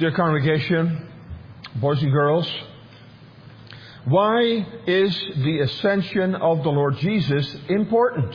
Dear congregation, boys and girls, why is the ascension of the Lord Jesus important?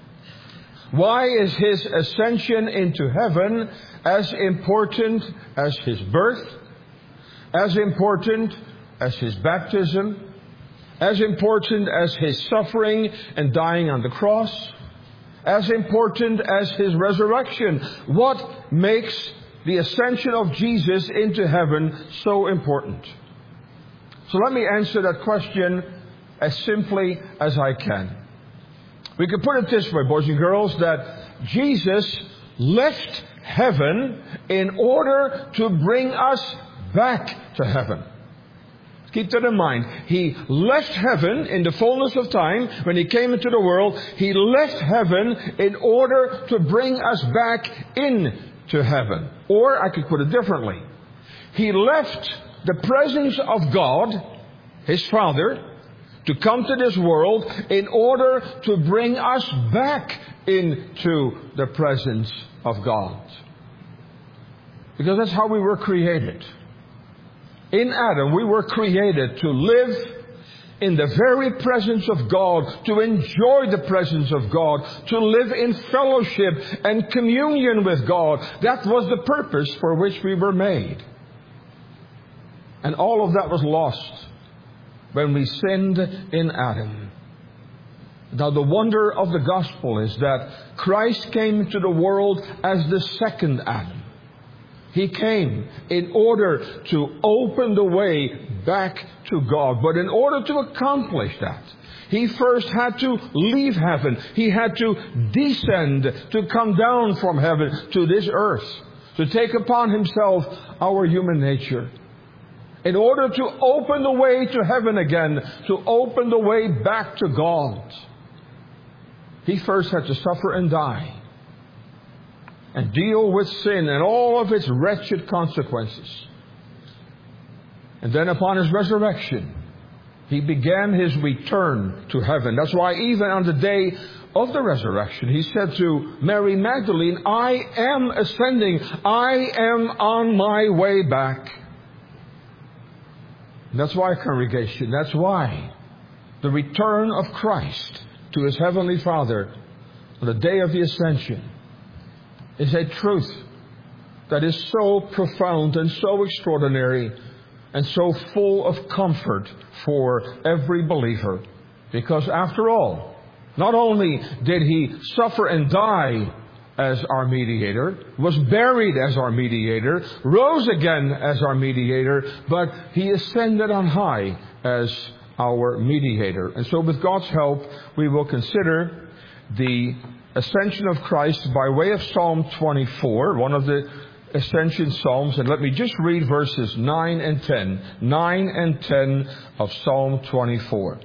Why is His ascension into heaven as important as His birth, as important as His baptism, as important as His suffering and dying on the cross, as important as His resurrection? What makes the ascension of Jesus into heaven so important? So let me answer that question as simply as I can. We could put it this way, boys and girls, that Jesus left heaven in order to bring us back to heaven. Keep that in mind. He left heaven in the fullness of time. When He came into the world, He left heaven in order to bring us back into heaven. Or I could put it differently. He left the presence of God, His Father, to come to this world in order to bring us back into the presence of God. Because that's how we were created. In Adam, we were created to live in the very presence of God, to enjoy the presence of God, to live in fellowship and communion with God. That was the purpose for which we were made. And all of that was lost when we sinned in Adam. Now the wonder of the gospel is that Christ came into the world as the second Adam. He came in order to open the way back to God. But in order to accomplish that, He first had to leave heaven. He had to descend, to come down from heaven to this earth, to take upon Himself our human nature. In order to open the way to heaven again, to open the way back to God, He first had to suffer and die and deal with sin and all of its wretched consequences. And then upon His resurrection, He began His return to heaven. That's why even on the day of the resurrection, He said to Mary Magdalene, I am ascending. I am on my way back. And that's why, congregation, that's why the return of Christ to His Heavenly Father on the day of the ascension is a truth that is so profound and so extraordinary and so full of comfort for every believer. Because after all, not only did He suffer and die as our mediator, was buried as our mediator, rose again as our mediator, but He ascended on high as our mediator. And so with God's help, we will consider the ascension of Christ by way of Psalm 24, one of the ascension psalms. And let me just read verses 9 and 10. 9 and 10 of Psalm 24.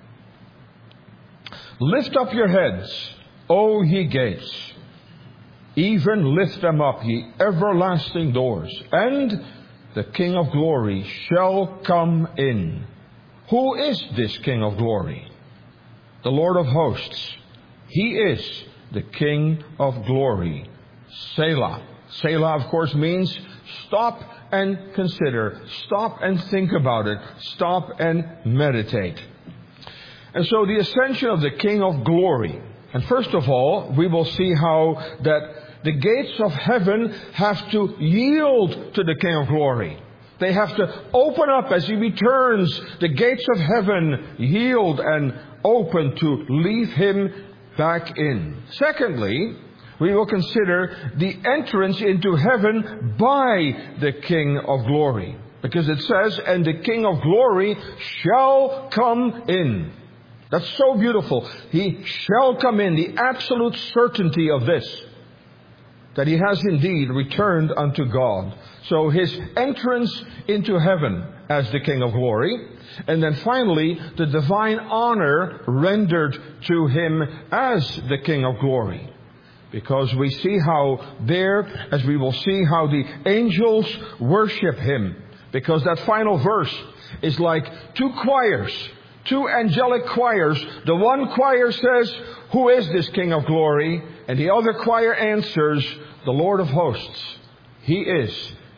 Lift up your heads, O ye gates. Even lift them up, ye everlasting doors, and the King of glory shall come in. Who is this King of glory? The Lord of hosts. He is the King of glory. Selah. Selah, of course, means stop and consider. Stop and think about it. Stop and meditate. And so the ascension of the King of glory. And first of all, we will see how that the gates of heaven have to yield to the King of glory. They have to open up as He returns. The gates of heaven yield and open to leave Him back in. Secondly, we will consider the entrance into heaven by the King of glory. Because it says, and the King of glory shall come in. That's so beautiful. He shall come in. The absolute certainty of this, that He has indeed returned unto God. So His entrance into heaven as the King of glory. And then finally, the divine honor rendered to Him as the King of glory. Because we see how there, as we will see, how the angels worship Him. Because that final verse is like two choirs. Two angelic choirs. The one choir says, who is this King of glory? And the other choir answers, the Lord of hosts. He is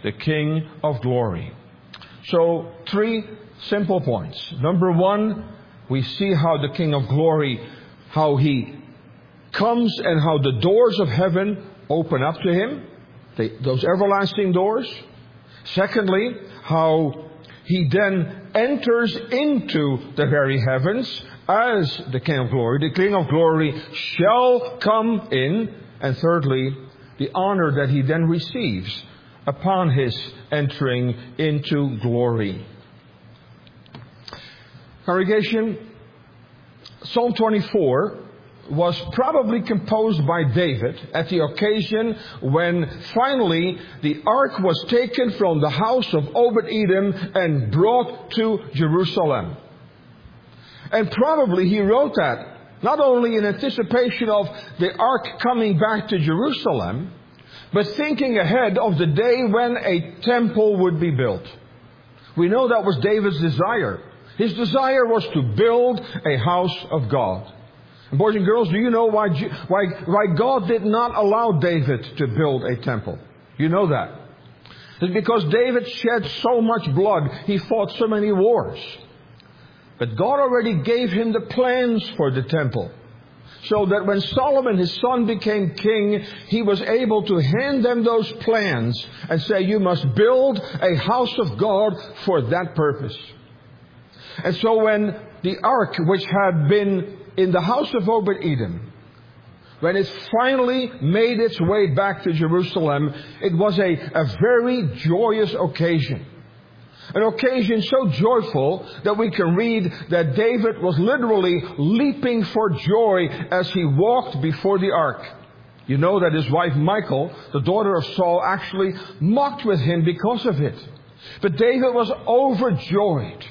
the King of glory. So, 3 simple points. Number 1, we see how the King of glory, how He comes and how the doors of heaven open up to Him, those everlasting doors. Secondly, how He then enters into the very heavens as the King of glory. The King of glory shall come in. And thirdly, the honor that He then receives upon His entering into glory. Congregation, Psalm 24 was probably composed by David at the occasion when finally the ark was taken from the house of Obed-Edom and brought to Jerusalem. And probably he wrote that not only in anticipation of the ark coming back to Jerusalem, but thinking ahead of the day when a temple would be built. We know that was David's desire. His desire was to build a house of God. And boys and girls, do you know why God did not allow David to build a temple? You know that. It's because David shed so much blood. He fought so many wars. But God already gave him the plans for the temple. So that when Solomon, his son, became king, he was able to hand them those plans and say, you must build a house of God for that purpose. And so when the ark, which had been in the house of Obed-Edom, when it finally made its way back to Jerusalem, it was a very joyous occasion. An occasion so joyful that we can read that David was literally leaping for joy as he walked before the ark. You know that his wife Michal, the daughter of Saul, actually mocked with him because of it. But David was overjoyed.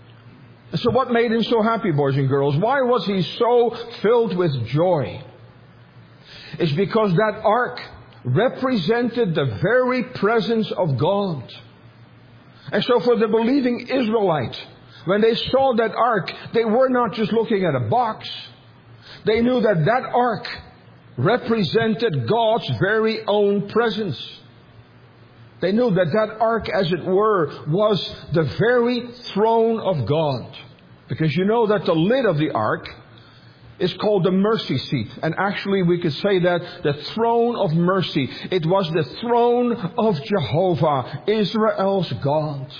And so what made him so happy, boys and girls? Why was he so filled with joy? It's because that ark represented the very presence of God. And so for the believing Israelite, when they saw that ark, they were not just looking at a box. They knew that that ark represented God's very own presence. They knew that that ark, as it were, was the very throne of God. Because you know that the lid of the ark is called the mercy seat. And actually we could say that the throne of mercy. It was the throne of Jehovah, Israel's God.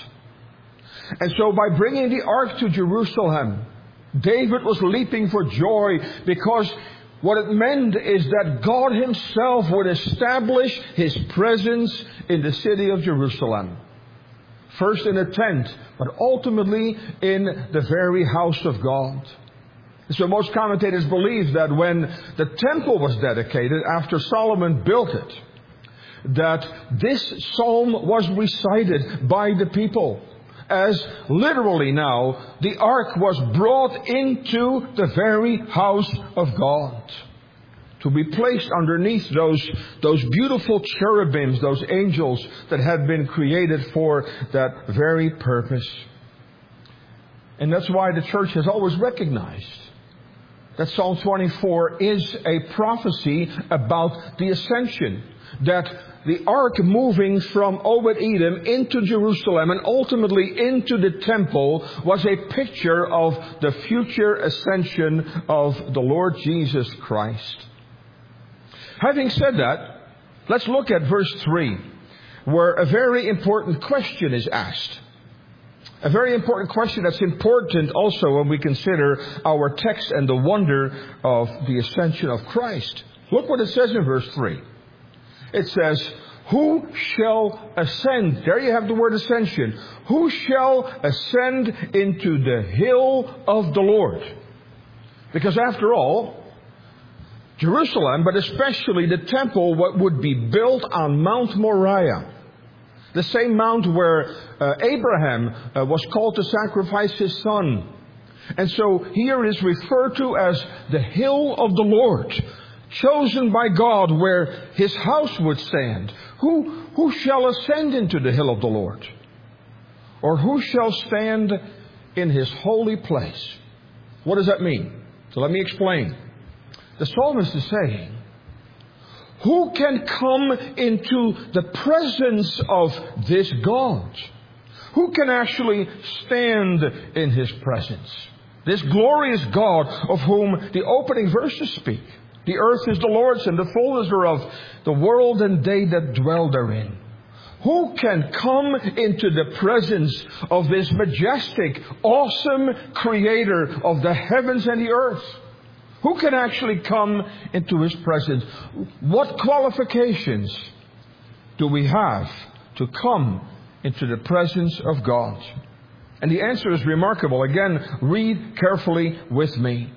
And so by bringing the ark to Jerusalem, David was leaping for joy because what it meant is that God Himself would establish His presence in the city of Jerusalem. First in a tent, but ultimately in the very house of God. So most commentators believe that when the temple was dedicated after Solomon built it, that this psalm was recited by the people. As literally now, the ark was brought into the very house of God. To be placed underneath those beautiful cherubims, those angels that had been created for that very purpose. And that's why the church has always recognized that Psalm 24 is a prophecy about the ascension. That the ark moving from Obed-Edom into Jerusalem and ultimately into the temple was a picture of the future ascension of the Lord Jesus Christ. Having said that, let's look at verse 3, where a very important question is asked. A very important question that's important also when we consider our text and the wonder of the ascension of Christ. Look what it says in verse 3. It says, who shall ascend? There you have the word ascension. Who shall ascend into the hill of the Lord? Because after all, Jerusalem, but especially the temple, what would be built on Mount Moriah. The same mount where Abraham was called to sacrifice his son. And so here is referred to as the hill of the Lord, chosen by God where His house would stand. Who shall ascend into the hill of the Lord? Or who shall stand in His holy place? What does that mean? So let me explain. The psalmist is saying, Who can come into the presence of this God? Who can actually stand in His presence? This glorious God of whom the opening verses speak. The earth is the Lord's and the fullness thereof, the world and they that dwell therein. Who can come into the presence of this majestic, awesome Creator of the heavens and the earth? Who can actually come into His presence? What qualifications do we have to come into the presence of God? And the answer is remarkable. Again, read carefully with me.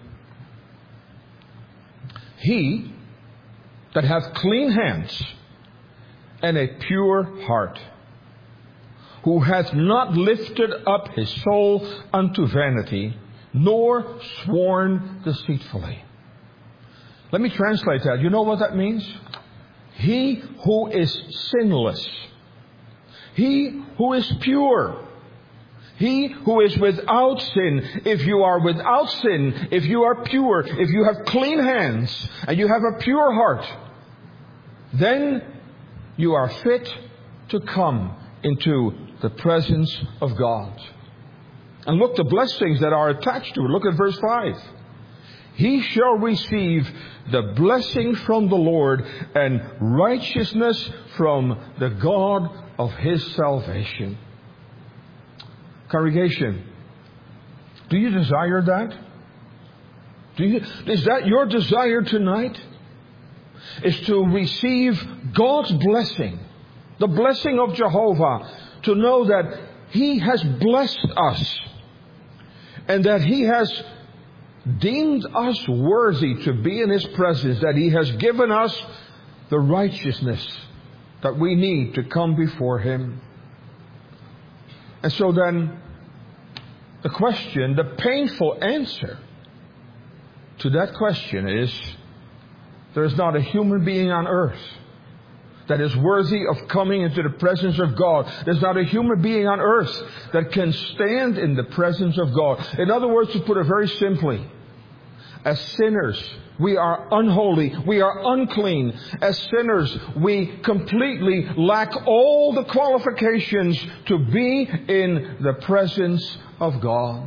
He that hath clean hands and a pure heart, who hath not lifted up his soul unto vanity, nor sworn deceitfully. Let me translate that. You know what that means? He who is sinless. He who is pure. He who is without sin. If you are without sin, if you are pure, if you have clean hands, and you have a pure heart, then you are fit to come into the presence of God. And look, the blessings that are attached to it. Look at verse 5. He shall receive the blessing from the Lord and righteousness from the God of his salvation. Congregation, do you desire that? Is that your desire tonight? Is to receive God's blessing, the blessing of Jehovah, to know that He has blessed us and that He has deemed us worthy to be in His presence, that He has given us the righteousness that we need to come before Him. And so then, the question, the painful answer to that question is, there is not a human being on earth that is worthy of coming into the presence of God. There's not a human being on earth that can stand in the presence of God. In other words, to put it very simply, as sinners, we are unholy, we are unclean. As sinners, we completely lack all the qualifications to be in the presence of God.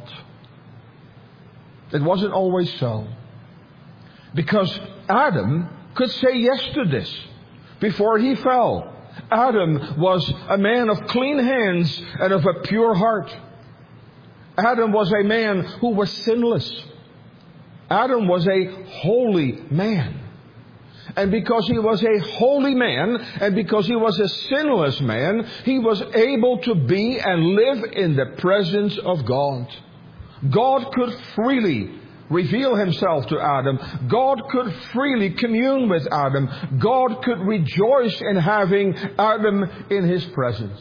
It wasn't always so. Because Adam could say yes to this before he fell. Adam was a man of clean hands and of a pure heart. Adam was a man who was sinless. Adam was a holy man. And because he was a holy man, and because he was a sinless man, he was able to be and live in the presence of God. God could freely reveal Himself to Adam. God could freely commune with Adam. God could rejoice in having Adam in His presence.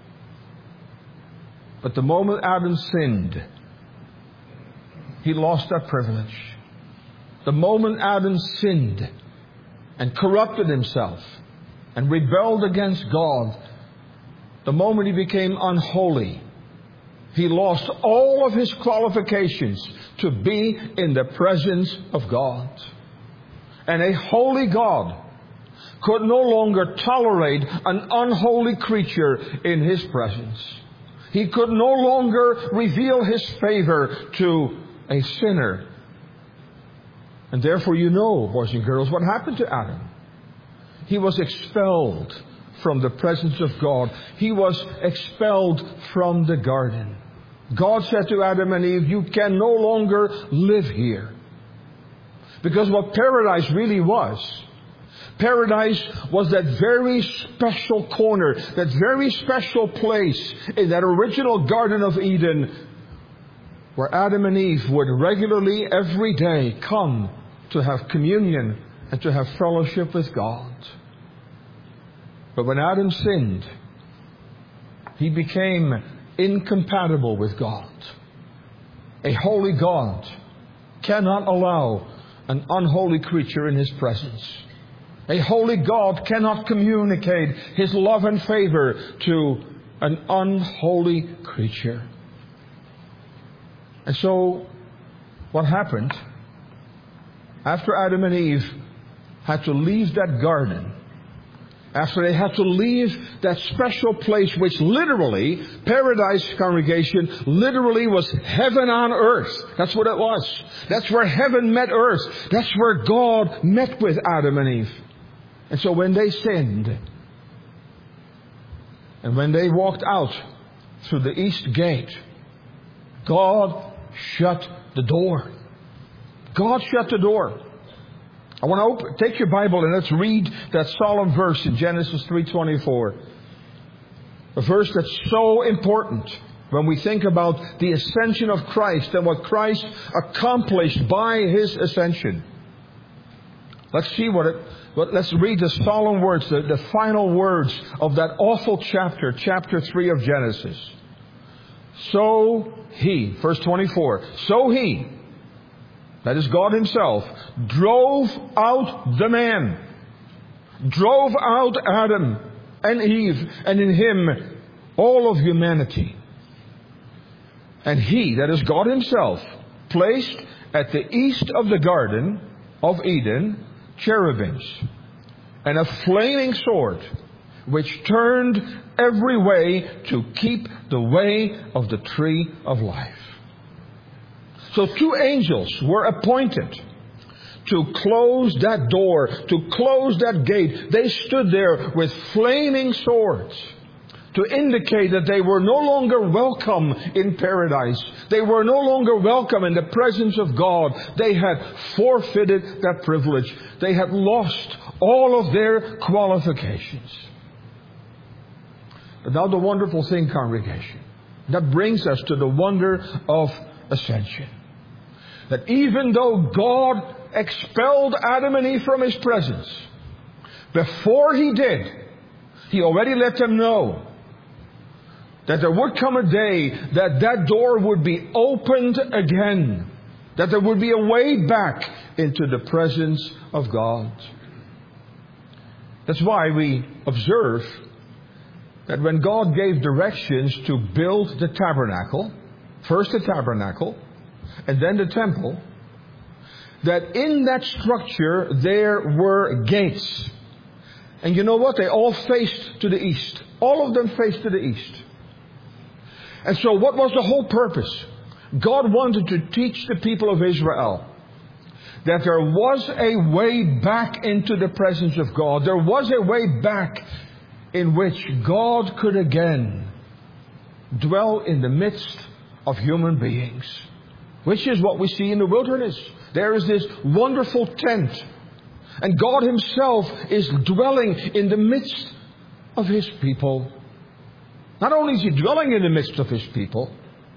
But the moment Adam sinned, he lost that privilege. The moment Adam sinned and corrupted himself and rebelled against God, the moment he became unholy, he lost all of his qualifications to be in the presence of God. And a holy God could no longer tolerate an unholy creature in His presence. He could no longer reveal His favor to a sinner. And therefore, you know, boys and girls, what happened to Adam. He was expelled from the presence of God. He was expelled from the garden. God said to Adam and Eve, you can no longer live here. Because what paradise really was, paradise was that very special corner, that very special place in that original Garden of Eden, where Adam and Eve would regularly every day come to have communion and to have fellowship with God. But when Adam sinned, he became incompatible with God. A holy God cannot allow an unholy creature in His presence. A holy God cannot communicate His love and favor to an unholy creature. And so, what happened? After Adam and Eve had to leave that garden, after they had to leave that special place which literally, paradise, congregation, literally was heaven on earth. That's what it was. That's where heaven met earth. That's where God met with Adam and Eve. And so when they sinned, and when they walked out through the east gate, God shut the door. God shut the door. I want to take your Bible and let's read that solemn verse in Genesis 3:24. A verse that's so important when we think about the ascension of Christ and what Christ accomplished by His ascension. Let's see let's read the solemn words, the final words of that awful chapter 3 of Genesis. So He, verse 24, so He, that is God Himself, drove out the man, drove out Adam and Eve, and in him all of humanity. And He, that is God Himself, placed at the east of the Garden of Eden cherubims and a flaming sword, which turned every way to keep the way of the tree of life. So 2 angels were appointed to close that door, to close that gate. They stood there with flaming swords to indicate that they were no longer welcome in paradise. They were no longer welcome in the presence of God. They had forfeited that privilege. They had lost all of their qualifications. But now the wonderful thing, congregation, that brings us to the wonder of ascension. That even though God expelled Adam and Eve from His presence, before He did, He already let them know that there would come a day that that door would be opened again. That there would be a way back into the presence of God. That's why we observe that when God gave directions to build the tabernacle, first the tabernacle, and then the temple, that in that structure there were gates. And you know what? They all faced to the east. All of them faced to the east. And so what was the whole purpose? God wanted to teach the people of Israel that there was a way back into the presence of God. There was a way back in which God could again dwell in the midst of human beings. Which is what we see in the wilderness. There is this wonderful tent. And God Himself is dwelling in the midst of His people. Not only is He dwelling in the midst of His people,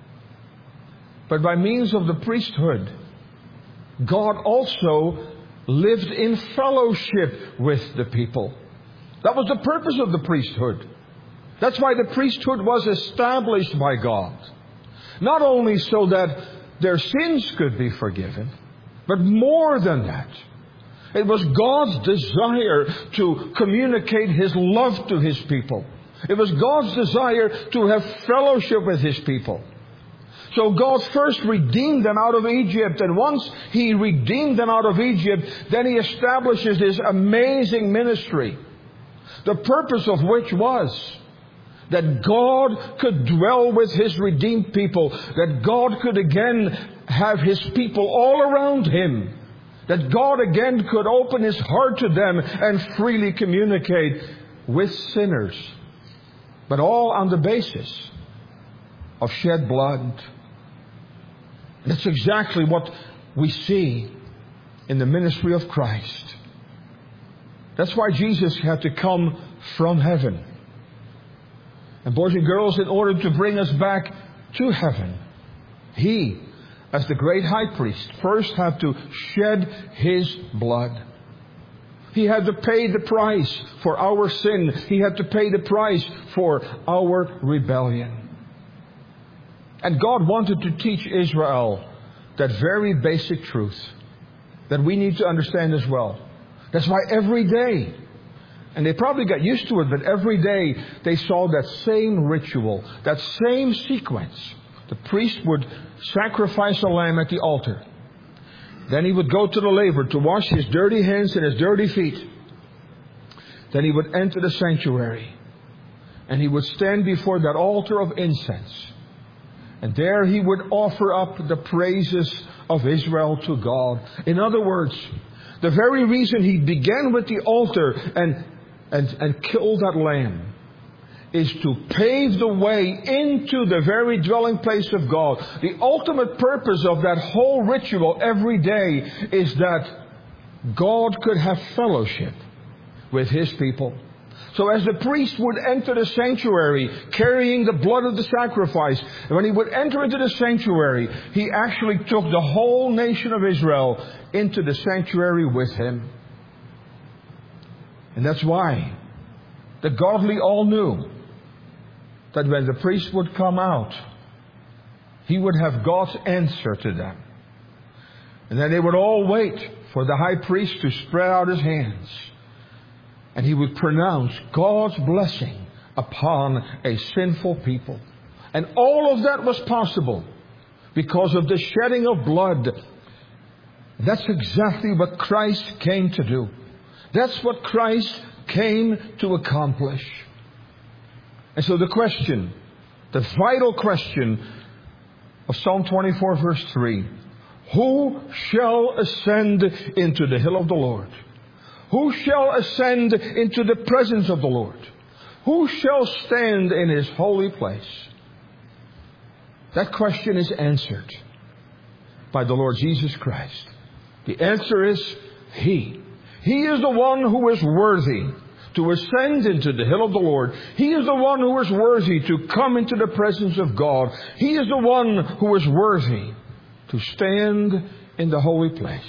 but by means of the priesthood, God also lived in fellowship with the people. That was the purpose of the priesthood. That's why the priesthood was established by God. Not only so that their sins could be forgiven, but more than that, it was God's desire to communicate His love to His people. It was God's desire to have fellowship with His people. So God first redeemed them out of Egypt, and once He redeemed them out of Egypt, then He establishes this amazing ministry, the purpose of which was that God could dwell with His redeemed people, that God could again have His people all around Him, that God again could open His heart to them and freely communicate with sinners, but all on the basis of shed blood. That's exactly what we see in the ministry of Christ. That's why Jesus had to come from heaven. And boys and girls, in order to bring us back to heaven, He, as the great high priest, first had to shed His blood. He had to pay the price for our sin. He had to pay the price for our rebellion. And God wanted to teach Israel that very basic truth that we need to understand as well. That's why every day, and they probably got used to it, but every day they saw that same ritual, that same sequence. The priest would sacrifice a lamb at the altar. Then he would go to the laver to wash his dirty hands and his dirty feet. Then he would enter the sanctuary. And he would stand before that altar of incense. And there he would offer up the praises of Israel to God. In other words, the very reason he began with the altar and killed that lamb is to pave the way into the very dwelling place of God. The ultimate purpose of that whole ritual every day is that God could have fellowship with His people. So as the priest would enter the sanctuary carrying the blood of the sacrifice, and when he would enter into the sanctuary, he actually took the whole nation of Israel into the sanctuary with him. And that's why the godly all knew that when the priest would come out, he would have God's answer to them. And then they would all wait for the high priest to spread out his hands. And he would pronounce God's blessing upon a sinful people. And all of that was possible because of the shedding of blood. That's exactly what Christ came to do. That's what Christ came to accomplish. And so the question, the vital question of Psalm 24 verse 3, who shall ascend into the hill of the Lord? Who shall ascend into the presence of the Lord? Who shall stand in His holy place? That question is answered by the Lord Jesus Christ. The answer is He. He is the one who is worthy to ascend into the hill of the Lord. He is the one who is worthy to come into the presence of God. He is the one who is worthy to stand in the holy place.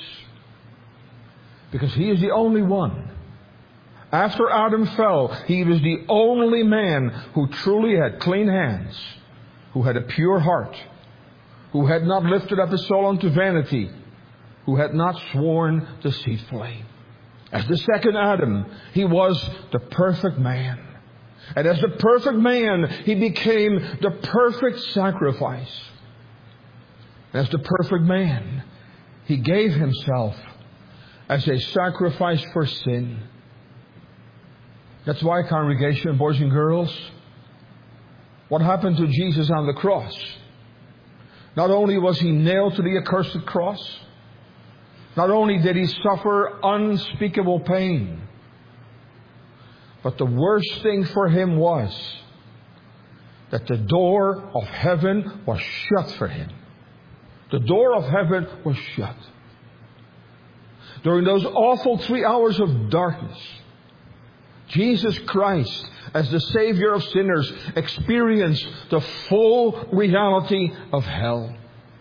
Because He is the only one. After Adam fell, He was the only man who truly had clean hands, who had a pure heart, who had not lifted up his soul unto vanity, who had not sworn deceitfully. As the second Adam, he was the perfect man. And as the perfect man, he became the perfect sacrifice. As the perfect man, he gave himself as a sacrifice for sin. That's why, congregation, boys and girls, what happened to Jesus on the cross? Not only was He nailed to the accursed cross, not only did He suffer unspeakable pain, but the worst thing for Him was that the door of heaven was shut for Him. The door of heaven was shut. During those awful 3 hours of darkness, Jesus Christ, as the Savior of sinners, experienced the full reality of hell.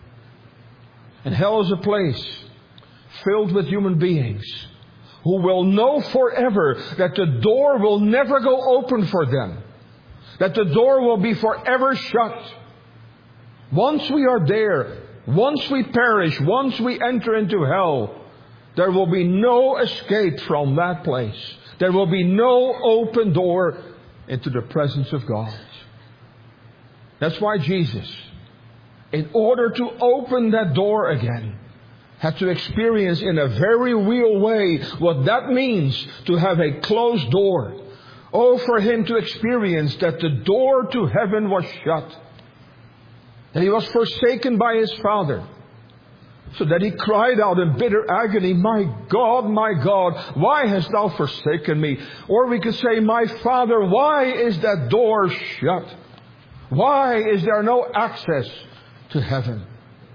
And hell is a place filled with human beings who will know forever that the door will never go open for them. That the door will be forever shut. Once we are there, once we perish, once we enter into hell, there will be no escape from that place. There will be no open door into the presence of God. That's why Jesus, in order to open that door again, had to experience in a very real way what that means to have a closed door. Oh, for Him to experience that the door to heaven was shut. That He was forsaken by His Father. So that He cried out in bitter agony, my God, why hast Thou forsaken me? Or we could say, my Father, why is that door shut? Why is there no access to heaven?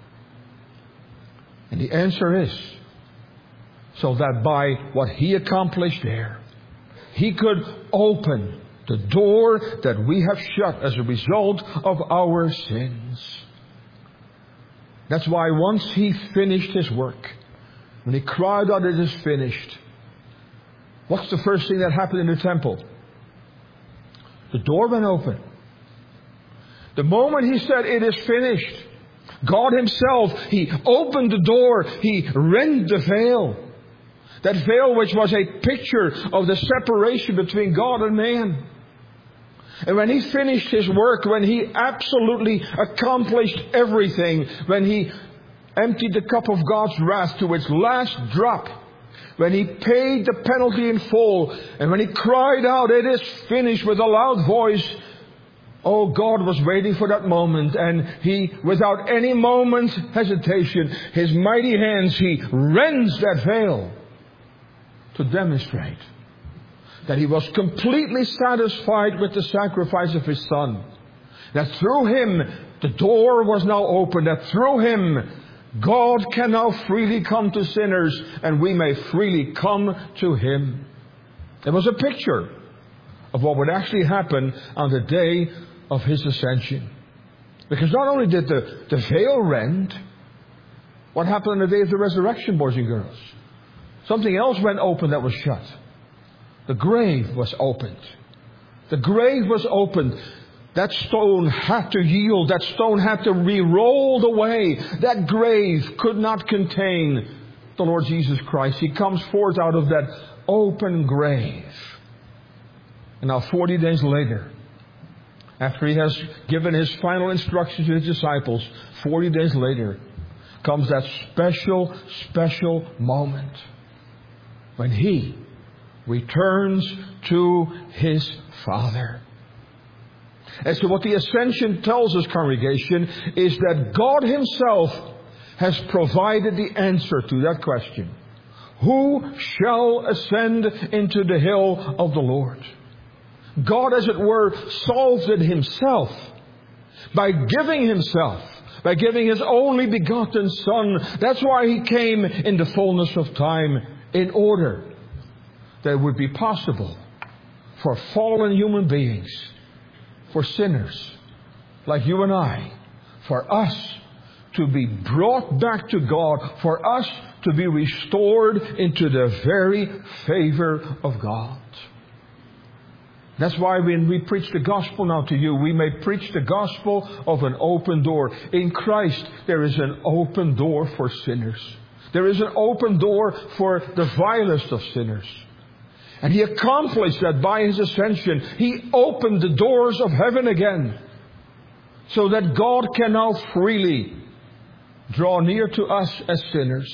And the answer is, so that by what He accomplished there, He could open the door that we have shut as a result of our sins. That's why once He finished His work, when He cried out, it is finished, what's the first thing that happened in the temple? The door went open. The moment He said, it is finished, God Himself, He opened the door, He rent the veil. That veil which was a picture of the separation between God and man. And when He finished His work, when He absolutely accomplished everything, when He emptied the cup of God's wrath to its last drop, when He paid the penalty in full, and when He cried out, "It is finished," with a loud voice, oh, God was waiting for that moment, and He, without any moment's hesitation, His mighty hands, He rends that veil to demonstrate that He was completely satisfied with the sacrifice of His Son. That through Him, the door was now open. That through Him, God can now freely come to sinners, and we may freely come to Him. It was a picture of what would actually happen on the day of His ascension. Because not only did the veil rend, what happened on the day of the resurrection, boys and girls? Something else went open that was shut. The grave was opened. The grave was opened. That stone had to yield. That stone had to be rolled away. That grave could not contain the Lord Jesus Christ. He comes forth out of that open grave. And now 40 days later, after He has given His final instructions to His disciples, 40 days later comes that special moment when He returns to His Father. And so what the ascension tells us, congregation, is that God Himself has provided the answer to that question. Who shall ascend into the hill of the Lord? God, as it were, solves it Himself by giving Himself, by giving His only begotten Son. That's why He came in the fullness of time, in order that it would be possible for fallen human beings, for sinners like you and I, for us to be brought back to God, for us to be restored into the very favor of God. That's why when we preach the gospel now to you, we may preach the gospel of an open door. In Christ, there is an open door for sinners. There is an open door for the vilest of sinners. And He accomplished that by His ascension. He opened the doors of heaven again, so that God can now freely draw near to us as sinners.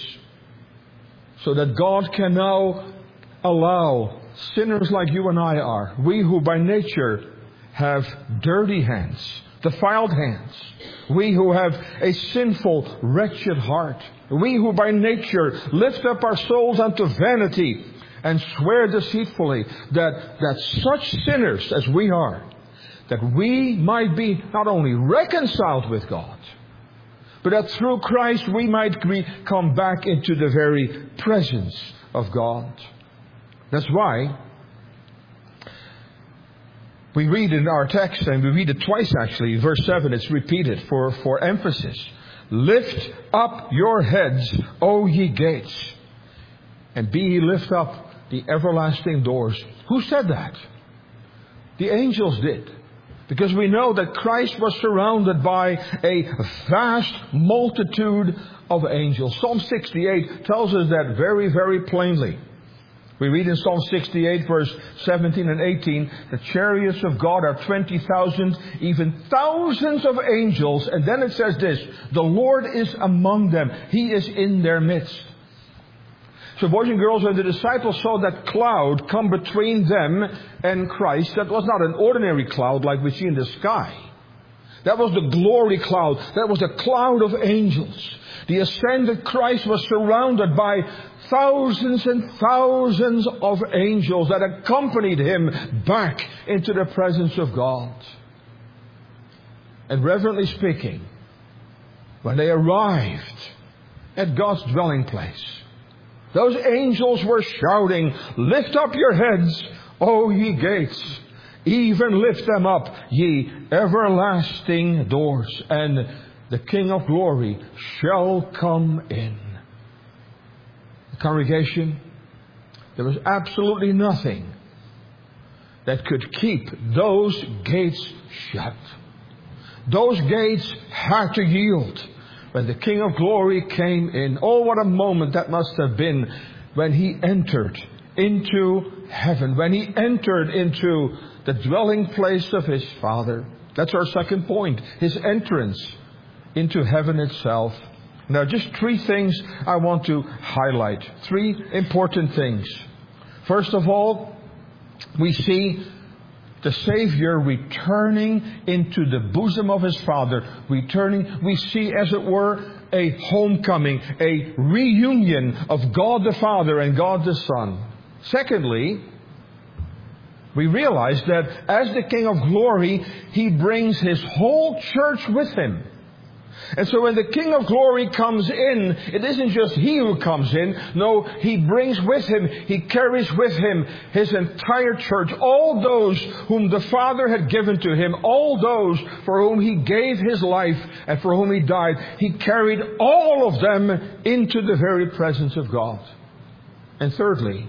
So that God can now allow sinners like you and I are, we who by nature have dirty hands, defiled hands, we who have a sinful, wretched heart, we who by nature lift up our souls unto vanity and swear deceitfully, that such sinners as we are, that we might be not only reconciled with God, but that through Christ we might come back into the very presence of God. That's why we read in our text, and we read it twice actually, verse 7, it's repeated for emphasis. Lift up your heads, O ye gates, and be ye lift up the everlasting doors. Who said that? The angels did. Because we know that Christ was surrounded by a vast multitude of angels. Psalm 68 tells us that very, very plainly. We read in Psalm 68, verse 17 and 18, the chariots of God are 20,000, even thousands of angels. And then it says this, the Lord is among them. He is in their midst. So boys and girls, when the disciples saw that cloud come between them and Christ, that was not an ordinary cloud like we see in the sky. That was the glory cloud. That was a cloud of angels. The ascended Christ was surrounded by thousands and thousands of angels that accompanied Him back into the presence of God. And reverently speaking, when they arrived at God's dwelling place, those angels were shouting, lift up your heads, O ye gates, even lift them up, ye everlasting doors, and the King of glory shall come in. The congregation, there was absolutely nothing that could keep those gates shut. Those gates had to yield when the King of glory came in. Oh, what a moment that must have been when He entered into heaven, when He entered into the dwelling place of His Father. That's our second point, His entrance into heaven itself. Now, just three things I want to highlight. Three important things. First of all, we see the Savior returning into the bosom of His Father. Returning, we see, as it were, a homecoming, a reunion of God the Father and God the Son. Secondly, we realize that as the King of Glory, He brings His whole church with Him. And so when the King of Glory comes in, it isn't just He who comes in. No, He brings with Him, He carries with Him His entire church. All those whom the Father had given to Him, all those for whom He gave His life and for whom He died, He carried all of them into the very presence of God. And thirdly,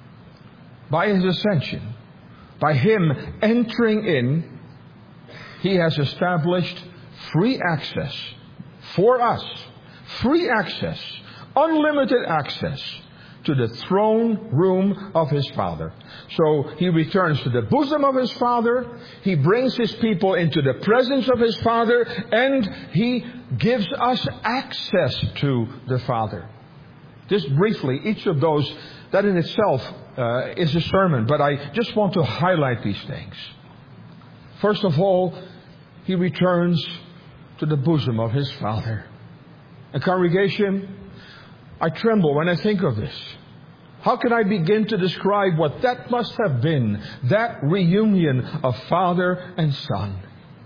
by His ascension, by Him entering in, He has established free access for us, free access, unlimited access to the throne room of His Father. So He returns to the bosom of His Father, He brings His people into the presence of His Father, and He gives us access to the Father. Just briefly, each of those, that in itself is a sermon, but I just want to highlight these things. First of all, He returns to the bosom of His Father. And congregation, I tremble when I think of this. How can I begin to describe what that must have been, that reunion of Father and Son?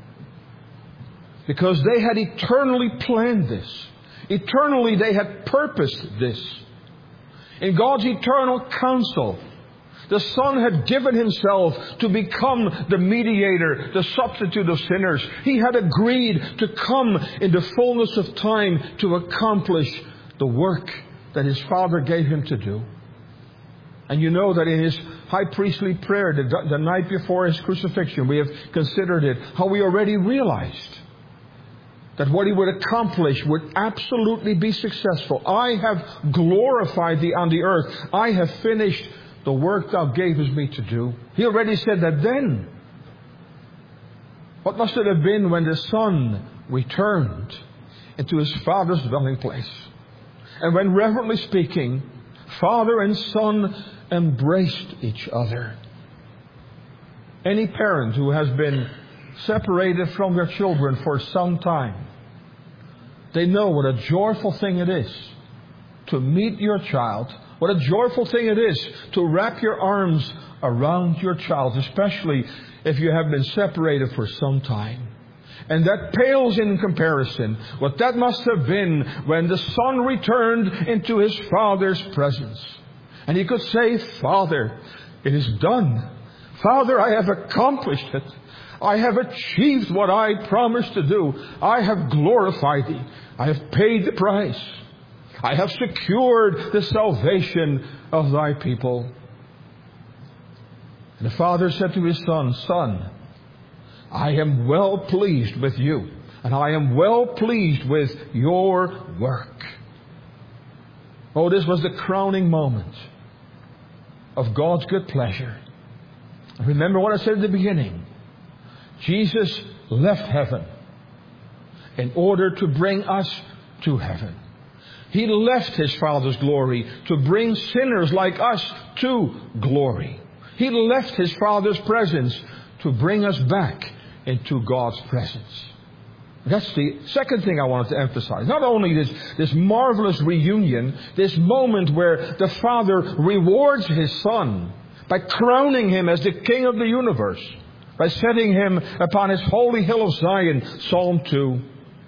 Because they had eternally planned this. Eternally they had purposed this. In God's eternal counsel, the Son had given Himself to become the mediator, the substitute of sinners. He had agreed to come in the fullness of time to accomplish the work that His Father gave Him to do. And you know that in His high priestly prayer the night before His crucifixion, we have considered it, how we already realized that what He would accomplish would absolutely be successful. I have glorified Thee on the earth. I have finished the work Thou gavest me to do. He already said that then. What must it have been when the Son returned into His Father's dwelling place? And when, reverently speaking, Father and Son embraced each other. Any parent who has been separated from their children for some time, they know what a joyful thing it is to meet your child. What a joyful thing it is to wrap your arms around your child, especially if you have been separated for some time. And that pales in comparison what that must have been when the Son returned into His Father's presence. And He could say, Father, it is done. Father, I have accomplished it. I have achieved what I promised to do. I have glorified Thee. I have paid the price. I have secured the salvation of Thy people. And the Father said to His Son, Son, I am well pleased with you, and I am well pleased with your work. Oh, this was the crowning moment of God's good pleasure. Remember what I said at the beginning. Jesus left heaven in order to bring us to heaven. He left His Father's glory to bring sinners like us to glory. He left His Father's presence to bring us back into God's presence. That's the second thing I wanted to emphasize. Not only this marvelous reunion, this moment where the Father rewards His Son by crowning Him as the King of the universe, by setting Him upon His holy hill of Zion, Psalm 2.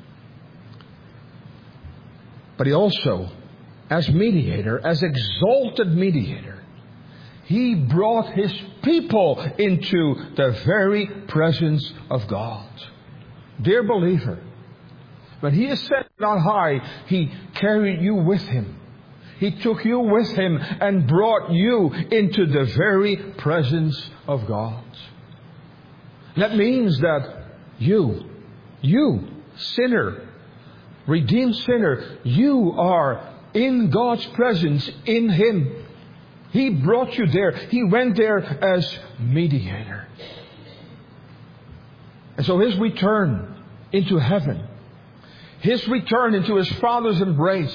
But He also, as mediator, as exalted mediator, He brought His people into the very presence of God. Dear believer, when He ascended on high, He carried you with Him. He took you with Him and brought you into the very presence of God. That means that you, sinner, redeemed sinner, you are in God's presence in Him. He brought you there. He went there as mediator. And so His return into heaven, His return into His Father's embrace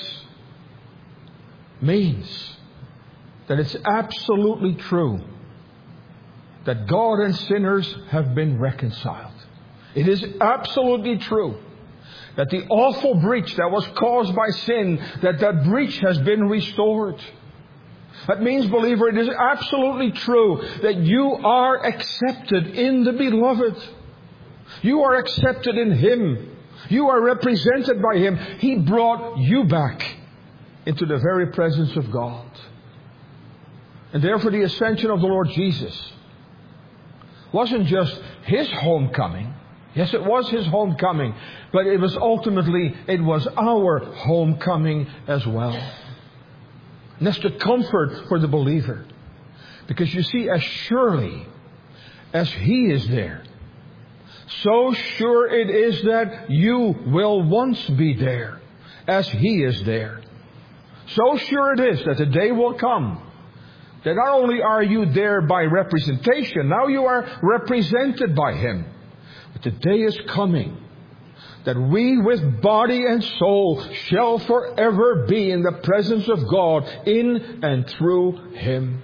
means that it's absolutely true that God and sinners have been reconciled. It is absolutely true that the awful breach that was caused by sin, that breach has been restored. That means, believer, it is absolutely true that you are accepted in the Beloved. You are accepted in Him. You are represented by Him. He brought you back into the very presence of God. And therefore the ascension of the Lord Jesus wasn't just His homecoming. Yes, it was His homecoming, but it was our homecoming as well. And that's the comfort for the believer. Because you see, as surely as He is there, so sure it is that you will once be there as He is there. So sure it is that the day will come that not only are you there by representation, now you are represented by Him. But the day is coming that we with body and soul shall forever be in the presence of God in and through Him.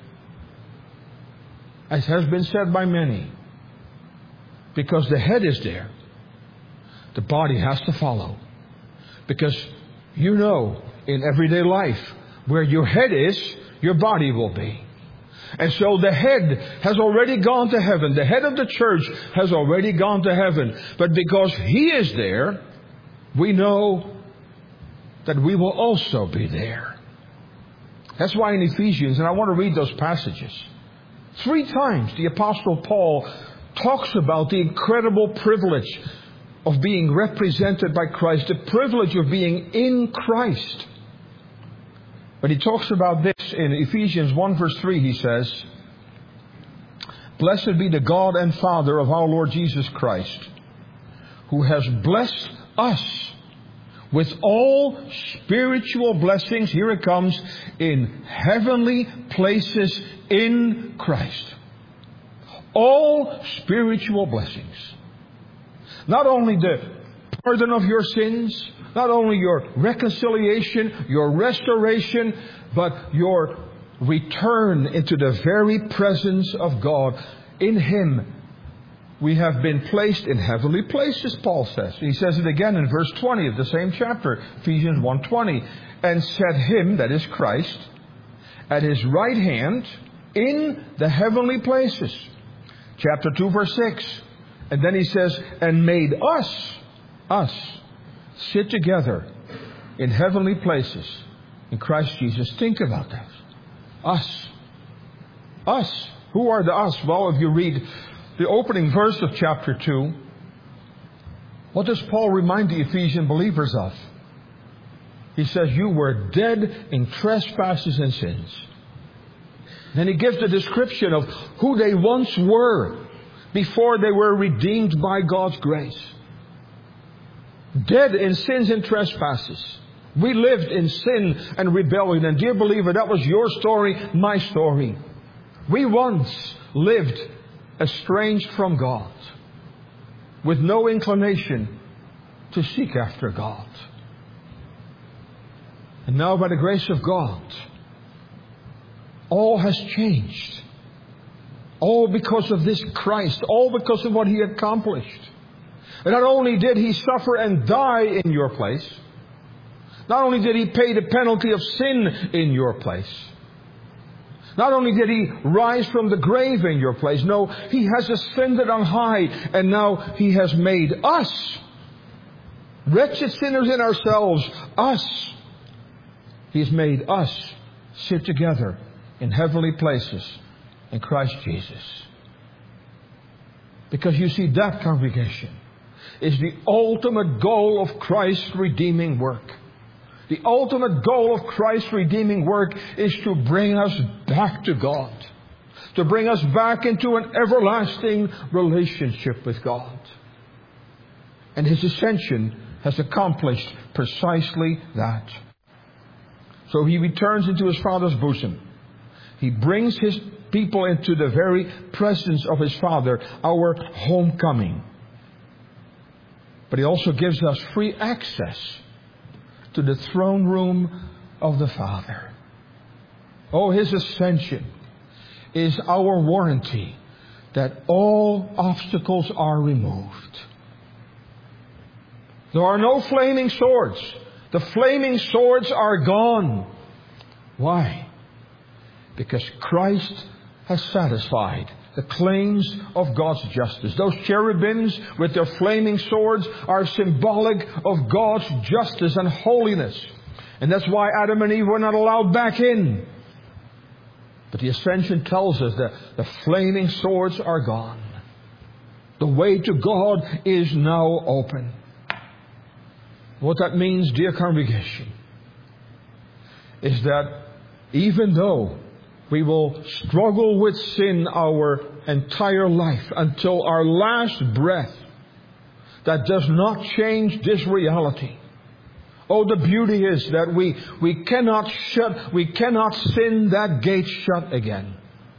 As has been said by many, because the head is there, the body has to follow. Because you know, in everyday life, where your head is, your body will be. And so the head has already gone to heaven. The head of the church has already gone to heaven. But because He is there, we know that we will also be there. That's why in Ephesians, and I want to read those passages, 3 times the Apostle Paul talks about the incredible privilege of being represented by Christ, the privilege of being in Christ. When he talks about this in Ephesians 1 verse 3, he says, "Blessed be the God and Father of our Lord Jesus Christ, who has blessed us with all spiritual blessings," here it comes, "in heavenly places in Christ." All spiritual blessings. Not only the pardon of your sins, not only your reconciliation, your restoration, but your return into the very presence of God. In Him, we have been placed in heavenly places, Paul says. He says it again in verse 20 of the same chapter, Ephesians 1:20. "And set Him," that is Christ, "at His right hand in the heavenly places." Chapter 2 verse 6. And then he says, "And made us sit together in heavenly places in Christ Jesus." Think about that. Us. Who are the us? Well, if you read the opening verse of chapter 2, what does Paul remind the Ephesian believers of? He says, "You were dead in trespasses and sins." Then he gives the description of who they once were before they were redeemed by God's grace. Dead in sins and trespasses. We lived in sin and rebellion. And dear believer, that was your story, my story. We once lived estranged from God, with no inclination to seek after God. And now by the grace of God, all has changed. All because of this Christ. All because of what He accomplished. And not only did He suffer and die in your place, not only did He pay the penalty of sin in your place, not only did He rise from the grave in your place, no, He has ascended on high, and now He has made us, wretched sinners in ourselves, us, He has made us sit together in heavenly places in Christ Jesus. Because you see, that, congregation, is the ultimate goal of Christ's redeeming work. The ultimate goal of Christ's redeeming work is to bring us back to God. To bring us back into an everlasting relationship with God. And His ascension has accomplished precisely that. So He returns into His Father's bosom. He brings His people into the very presence of His Father, our homecoming. But He also gives us free access to the throne room of the Father. Oh, His ascension is our warranty that all obstacles are removed. There are no flaming swords. The flaming swords are gone. Why? Because Christ has satisfied the claims of God's justice. Those cherubims with their flaming swords are symbolic of God's justice and holiness. And that's why Adam and Eve were not allowed back in. But the ascension tells us that the flaming swords are gone. The way to God is now open. What that means, dear congregation, is that even though we will struggle with sin our entire life until our last breath, that does not change this reality. Oh, the beauty is that we cannot sin that gate shut again.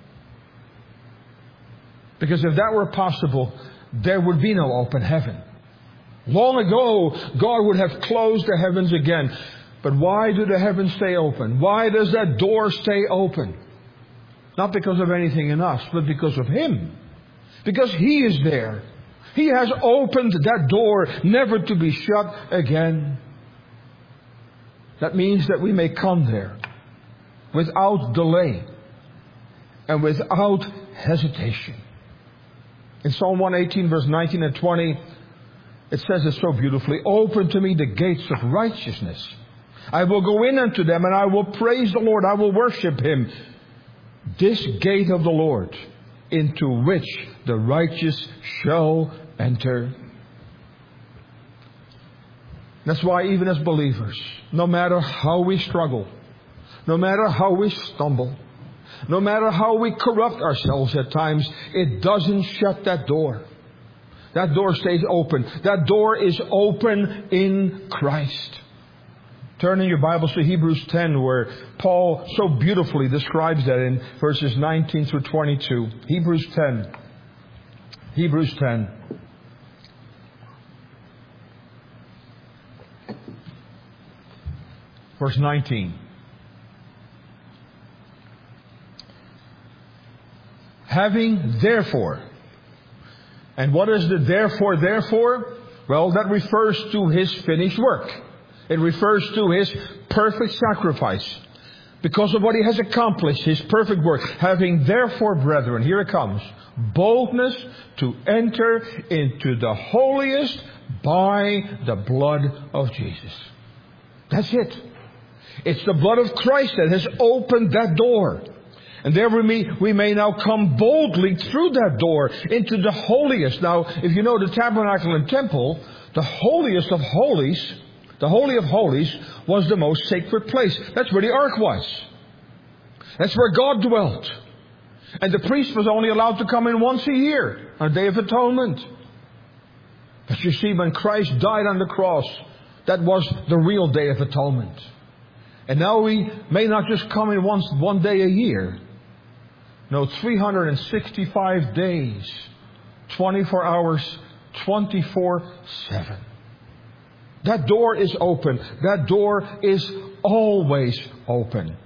Because if that were possible, there would be no open heaven. Long ago, God would have closed the heavens again. But why do the heavens stay open? Why does that door stay open? Not because of anything in us, but because of Him. Because He is there. He has opened that door never to be shut again. That means that we may come there without delay and without hesitation. In Psalm 118, verse 19 and 20, it says it so beautifully, "Open to me the gates of righteousness. I will go in unto them, and I will praise the Lord. I will worship Him. This gate of the Lord, into which the righteous shall enter." That's why even as believers, no matter how we struggle, no matter how we stumble, no matter how we corrupt ourselves at times, it doesn't shut that door. That door stays open. That door is open in Christ. Turn in your Bibles to Hebrews 10, where Paul so beautifully describes that in verses 19 through 22. Hebrews 10. Hebrews 10. Verse 19. Having therefore. And what is the therefore? Well, that refers to His finished work. It refers to His perfect sacrifice. Because of what He has accomplished, His perfect work. Having therefore, brethren, here it comes, boldness to enter into the holiest by the blood of Jesus. That's it. It's the blood of Christ that has opened that door. And there we may now come boldly through that door into the holiest. Now, if you know the tabernacle and temple, the holiest of holies, the Holy of Holies, was the most sacred place. That's where the ark was. That's where God dwelt. And the priest was only allowed to come in once a year, on the Day of Atonement. But you see, when Christ died on the cross, that was the real Day of Atonement. And now we may not just come in one day a year. No, 365 days, 24 hours, 24/7. That door is open. That door is always open.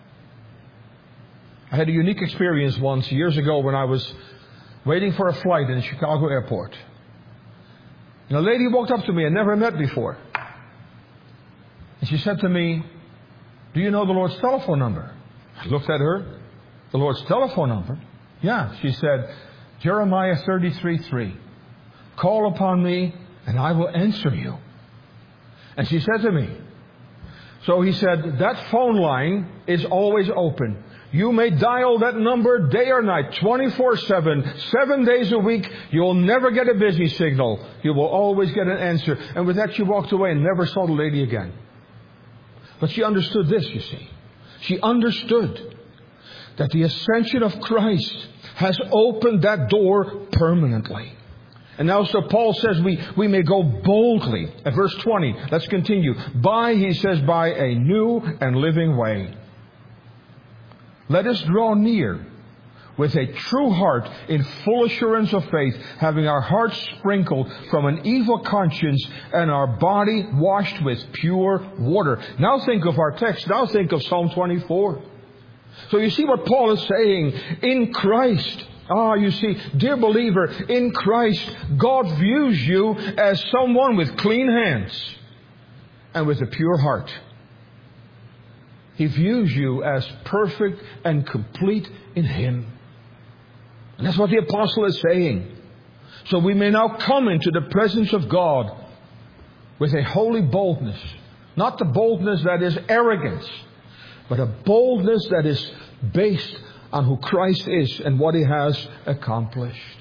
I had a unique experience once, years ago, when I was waiting for a flight in the Chicago airport. And a lady walked up to me I never met before. And she said to me, "Do you know the Lord's telephone number?" I looked at her. "The Lord's telephone number?" "Yeah." She said, "Jeremiah 33:3. Call upon me and I will answer you." And she said to me, so he said, that phone line is always open. You may dial that number day or night, 24/7, 7 days a week. You'll never get a busy signal. You will always get an answer. And with that she walked away and never saw the lady again. But she understood this, you see. She understood that the ascension of Christ has opened that door permanently. And now so Paul says we may go boldly. At verse 20, let's continue. He says, by a new and living way. Let us draw near with a true heart in full assurance of faith, having our hearts sprinkled from an evil conscience and our body washed with pure water. Now think of our text. Now think of Psalm 24. So you see what Paul is saying. In Christ, you see, dear believer, in Christ, God views you as someone with clean hands and with a pure heart. He views you as perfect and complete in Him. And that's what the apostle is saying. So we may now come into the presence of God with a holy boldness. Not the boldness that is arrogance, but a boldness that is based on who Christ is and what He has accomplished.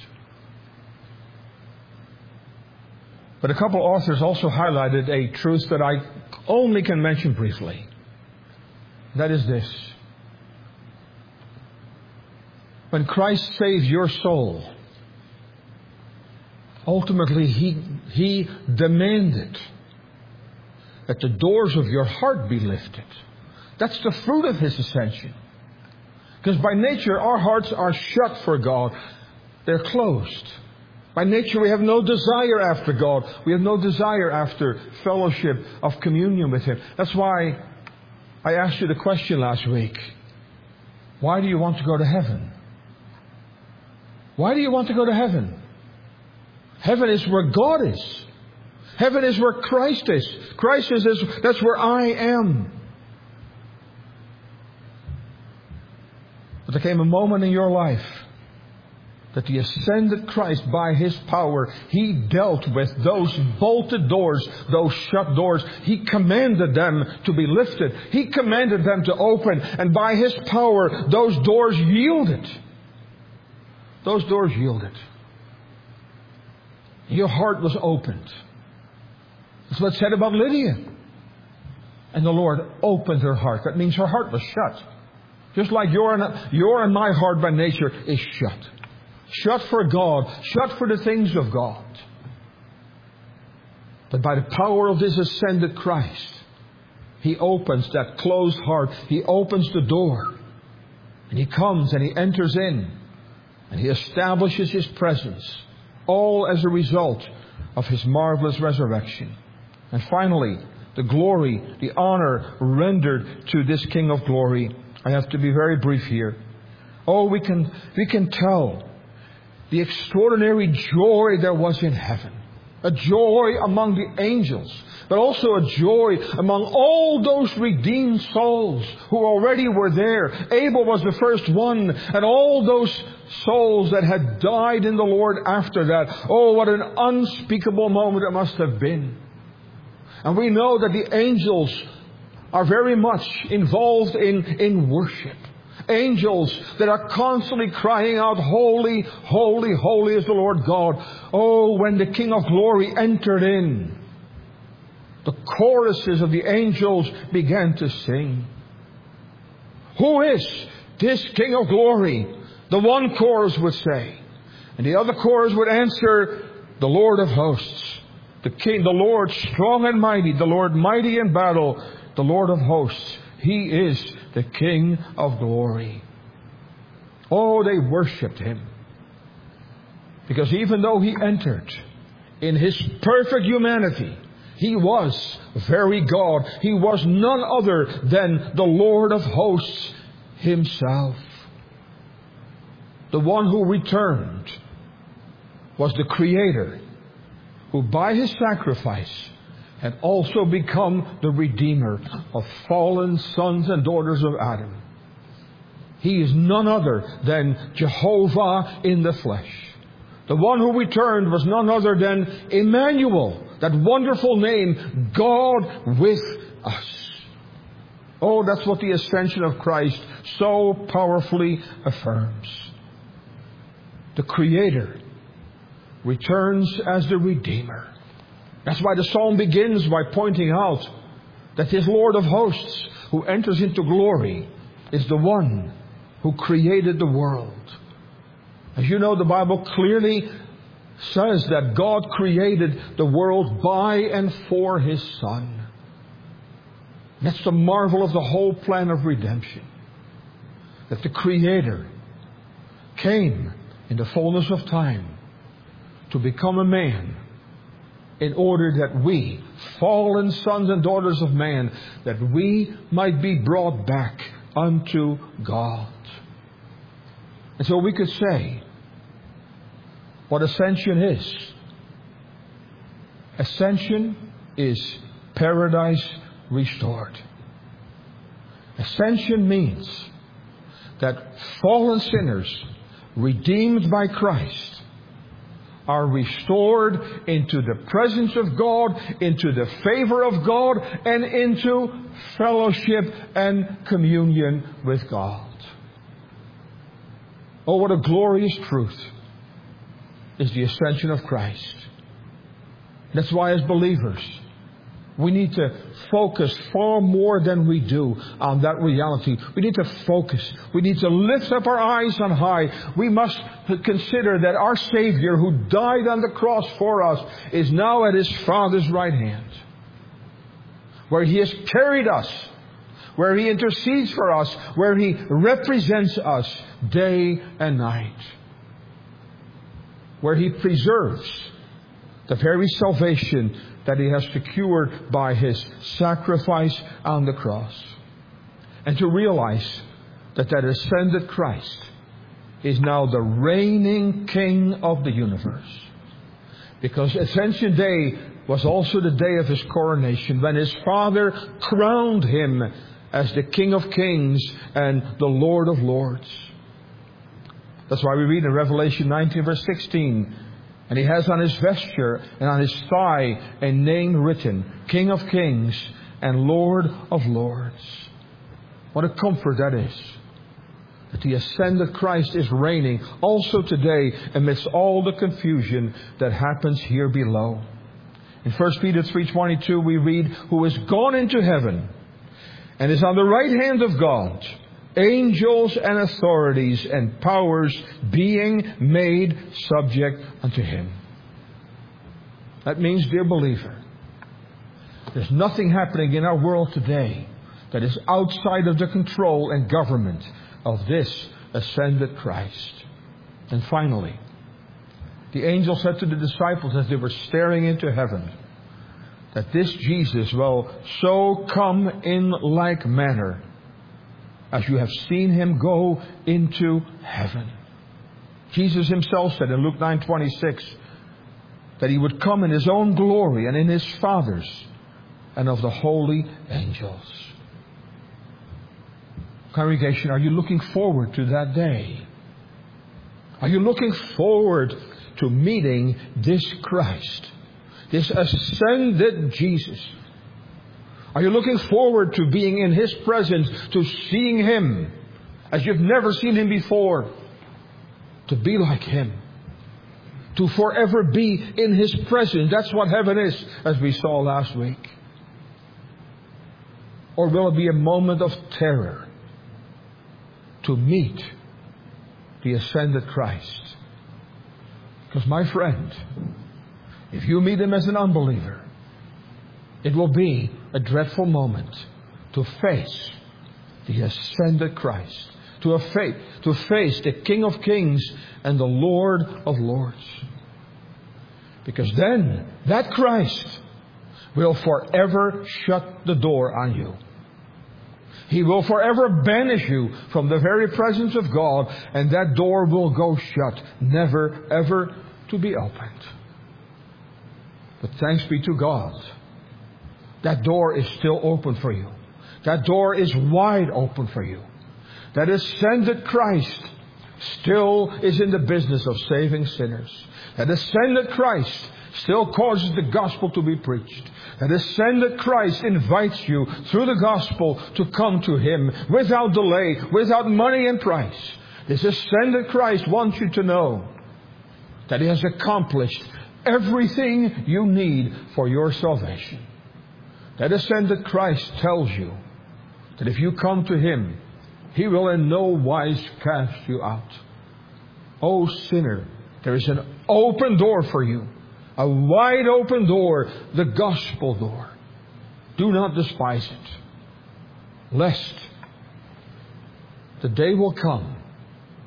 But a couple authors also highlighted a truth that I only can mention briefly. That is this. When Christ saves your soul, ultimately He demanded that the doors of your heart be lifted. That's the fruit of His ascension. Because by nature our hearts are shut for God. They're closed. By nature we have no desire after God. We have no desire after fellowship of communion with Him. That's why I asked you the question last week. Why do you want to go to heaven? Why do you want to go to heaven? Heaven is where God is. Heaven is where Christ is. Christ is, that's where I am. But there came a moment in your life that the ascended Christ, by His power, He dealt with those bolted doors, those shut doors. He commanded them to be lifted. He commanded them to open. And by His power, those doors yielded. Those doors yielded. Your heart was opened. That's what it said about Lydia. And the Lord opened her heart. That means her heart was shut. Just like your and my heart by nature is shut. Shut for God. Shut for the things of God. But by the power of this ascended Christ, He opens that closed heart. He opens the door. And He comes and He enters in. And He establishes His presence. All as a result of His marvelous resurrection. And finally, the glory, the honor rendered to this King of glory. I have to be very brief here. Oh, we can tell the extraordinary joy there was in heaven. A joy among the angels, but also a joy among all those redeemed souls who already were there. Abel was the first one, and all those souls that had died in the Lord after that. Oh, what an unspeakable moment it must have been. And we know that the angels are very much involved in worship. Angels that are constantly crying out, holy, holy, holy is the Lord God. Oh, when the King of glory entered in, the choruses of the angels began to sing. Who is this King of glory? The one chorus would say. And the other chorus would answer, the Lord of hosts. The King, the Lord strong and mighty, the Lord mighty in battle, the Lord of hosts. He is the King of glory. Oh, they worshipped Him. Because even though He entered in His perfect humanity, He was very God. He was none other than the Lord of hosts Himself. The one who returned was the Creator, who by His sacrifice had also become the Redeemer of fallen sons and daughters of Adam. He is none other than Jehovah in the flesh. The one who returned was none other than Emmanuel, that wonderful name, God with us. Oh, that's what the ascension of Christ so powerfully affirms. The Creator returns as the Redeemer. That's why the psalm begins by pointing out that this Lord of hosts who enters into glory is the one who created the world. As you know, the Bible clearly says that God created the world by and for His Son. That's the marvel of the whole plan of redemption. That the Creator came in the fullness of time to become a man in order that we, fallen sons and daughters of man, that we might be brought back unto God. And so we could say what ascension is. Ascension is paradise restored. Ascension means that fallen sinners, redeemed by Christ, are restored into the presence of God, into the favor of God, and into fellowship and communion with God. Oh, what a glorious truth is the ascension of Christ. That's why as believers, we need to focus far more than we do on that reality. We need to focus. We need to lift up our eyes on high. We must consider that our Savior who died on the cross for us is now at His Father's right hand, where He has carried us, where He intercedes for us, where He represents us day and night, where He preserves the very salvation that He has secured by His sacrifice on the cross. And to realize that that ascended Christ is now the reigning King of the universe. Because Ascension Day was also the day of His coronation, when His Father crowned Him as the King of Kings and the Lord of Lords. That's why we read in Revelation 19 verse 16, and He has on His vesture and on His thigh a name written, King of Kings and Lord of Lords. What a comfort that is, that the ascended Christ is reigning also today amidst all the confusion that happens here below. In 1 Peter 3:22 we read, who is gone into heaven and is on the right hand of God, angels and authorities and powers being made subject unto Him. That means, dear believer, there's nothing happening in our world today that is outside of the control and government of this ascended Christ. And finally, the angel said to the disciples as they were staring into heaven, that this Jesus will so come in like manner as you have seen Him go into heaven. Jesus Himself said in Luke 9:26 that He would come in His own glory and in His Father's and of the holy angels. Congregation, are you looking forward to that day? Are you looking forward to meeting this Christ, this ascended Jesus? Are you looking forward to being in His presence, to seeing Him as you've never seen Him before, to be like Him, to forever be in His presence? That's what heaven is, as we saw last week. Or will it be a moment of terror to meet the ascended Christ? Because my friend, if you meet Him as an unbeliever, it will be a dreadful moment to face the ascended Christ, to face the King of Kings and the Lord of Lords. Because then that Christ will forever shut the door on you. He will forever banish you from the very presence of God, and that door will go shut, never ever to be opened. But thanks be to God, that door is still open for you. That door is wide open for you. That ascended Christ still is in the business of saving sinners. That ascended Christ still causes the gospel to be preached. That ascended Christ invites you through the gospel to come to Him without delay, without money and price. This ascended Christ wants you to know that He has accomplished everything you need for your salvation. That ascended Christ tells you that if you come to Him, He will in no wise cast you out. Oh sinner, there is an open door for you. A wide open door, the gospel door. Do not despise it, lest the day will come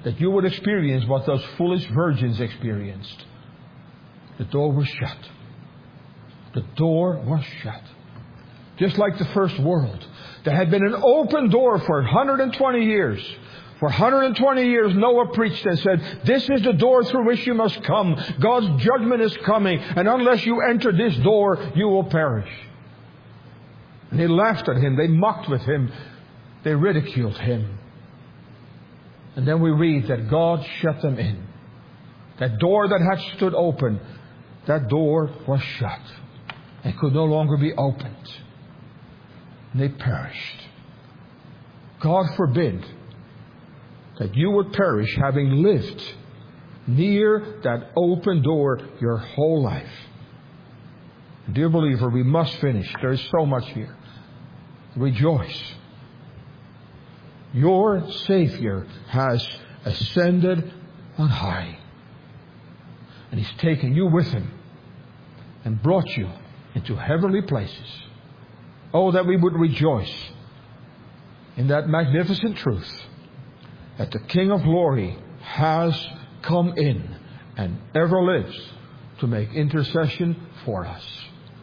that you would experience what those foolish virgins experienced. The door was shut. The door was shut. Just like the first world. There had been an open door for 120 years. For 120 years, Noah preached and said, this is the door through which you must come. God's judgment is coming. And unless you enter this door, you will perish. And they laughed at him. They mocked with him. They ridiculed him. And then we read that God shut them in. That door that had stood open, that door was shut and could no longer be opened. And they perished. God forbid that you would perish having lived near that open door your whole life. Dear believer, we must finish. There is so much here. Rejoice. Your Savior has ascended on high. And He's taken you with Him and brought you into heavenly places. Oh, that we would rejoice in that magnificent truth that the King of Glory has come in and ever lives to make intercession for us.